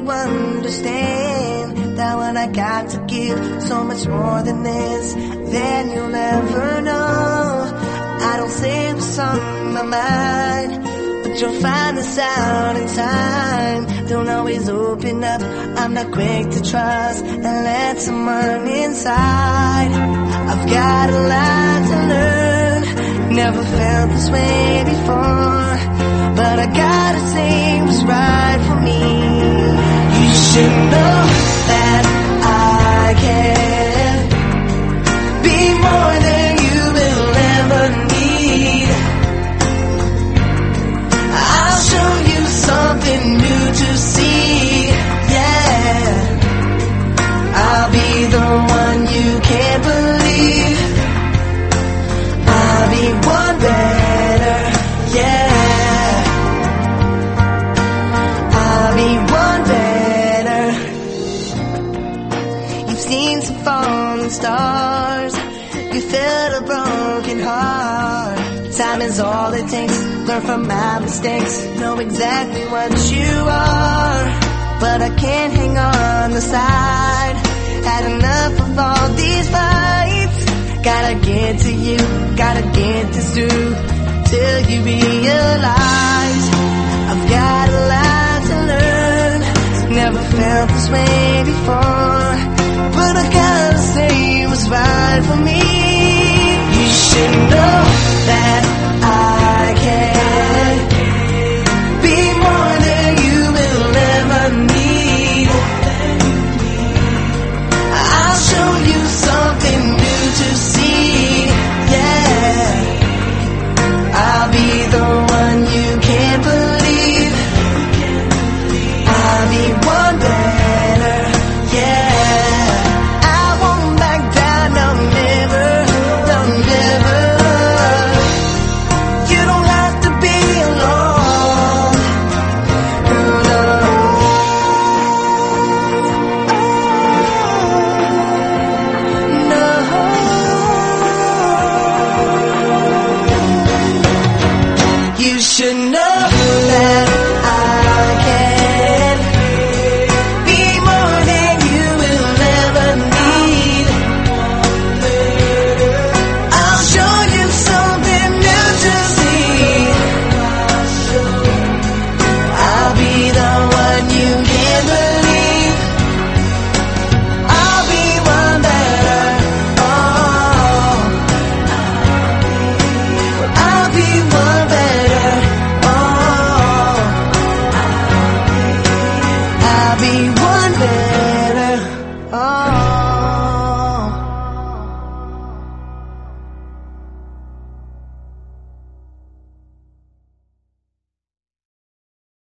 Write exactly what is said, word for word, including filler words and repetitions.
understand that what I got to give, so much more than this, then you'll never know. I don't say what's on my mind, but you'll find this out in time. Don't always open up, I'm not quick to trust and let someone inside. I've got a lot to learn, never felt this way before, but I gotta say what's right for me. You should know that I can be more than you will ever need. I'll show you something new to see, yeah. I'll be the one you can't believe. I'll be one better, yeah. I'll be one better. You've seen some falling stars, you felt a broken heart. Time is all it takes, learn from my mistakes, know exactly what you are. But I can't hang on the side, had enough of all these fights. Gotta get to you, gotta get this through, till you realize I've got a lot to learn. Never felt this way before, but I gotta say what's right for me.